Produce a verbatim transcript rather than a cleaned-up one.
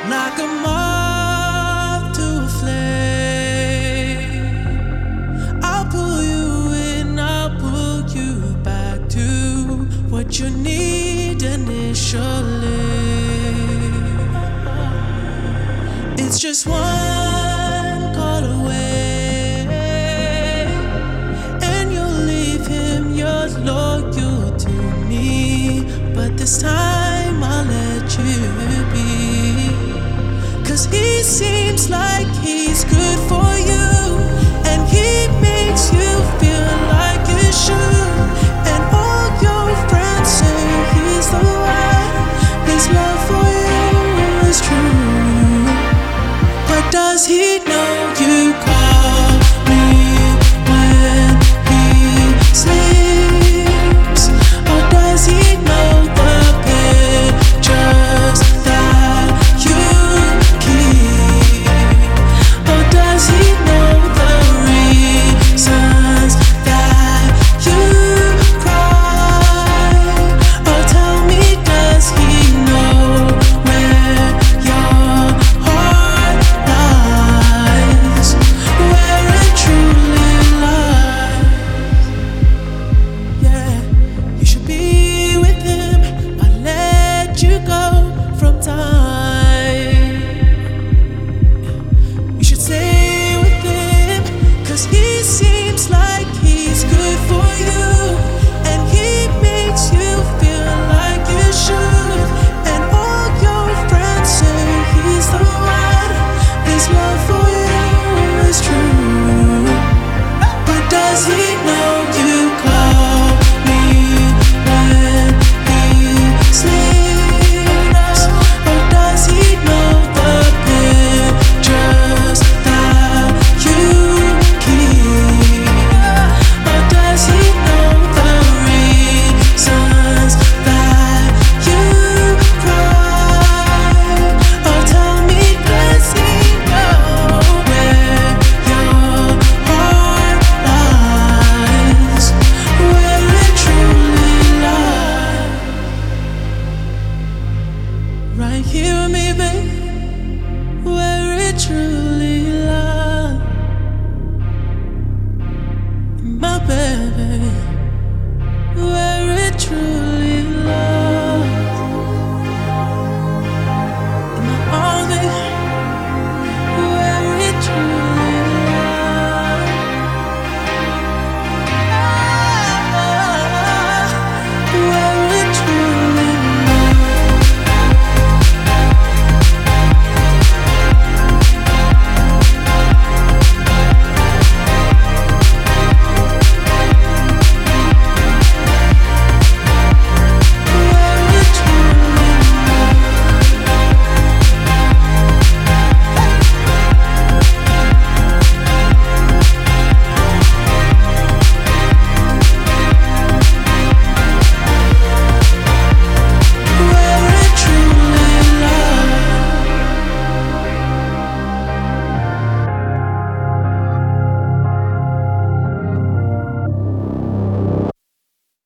Like a moth to a flame, I'll pull you in, I'll pull you back to what you need initially. It's just one call away, and you'll leave him, you're loyal to me. But this time I'll let you be, 'cause he seems like he's good for you, and he makes you feel like you should. And all your friends say he's the one, his love for you is true. But does he know